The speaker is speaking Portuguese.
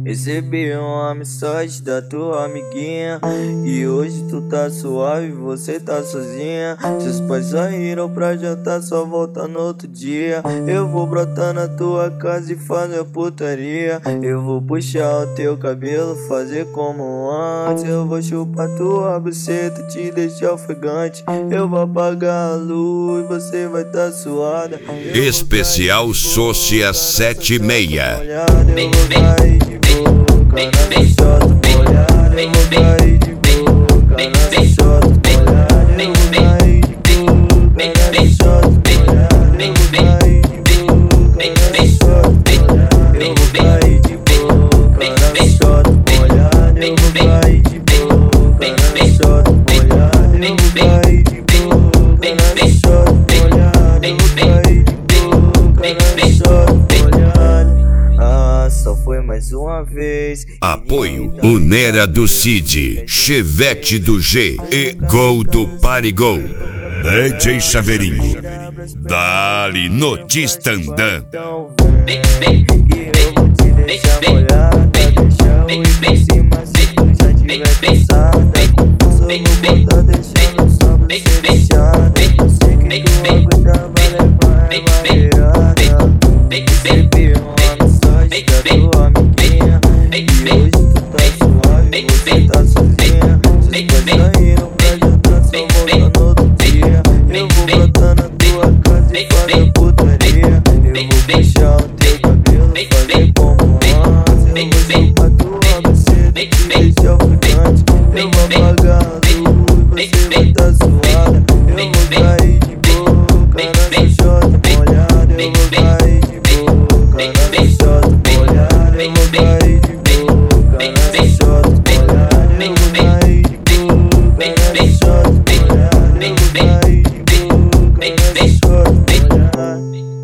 Recebi uma mensagem da tua amiguinha e hoje tu tá suave, você tá sozinha. Seus pais saíram pra jantar, só volta no outro dia. Eu vou brotar na tua casa e fazer putaria. Eu vou puxar o teu cabelo, fazer como antes. Eu vou chupar tua buceta, te deixar ofegante. Eu vou apagar a luz, você vai tá suada. Especial Sócia 76. Só foi mais uma vez. Apoio Unera do Cid, Chevette do G e Gol do Parigol. DJ Chaveirinho, dali no Tistandã. E eu vou te deixar molhada, deixar o em cima se tu já tiver cansada. Só vou botar deixando só você fechada. Eu sei que tu aguenta, vai levar ela virada. Recebi uma mensagem da tua amiguinha e hoje tu tá suave, você tá sozinha. Seus pais saíram pra jantar, só volta no outro dia. Eu vou brotar na tua casa e fazer putaria. Eu vou puxar o teu cabelo, fazer como antes. Eu vou chupar tua buceta, te deixar ofegante. Eu vou apagar a luz, você vai tá suada. Eu vou cair de boca nessa chota molhada. Eu vou cair de boca nessa chota molhada. Eu vou cair de boca nessa chota molhada. Eu vou cair de boca nessa chota molhada. Eu vou cair de boca nessa chota molhada.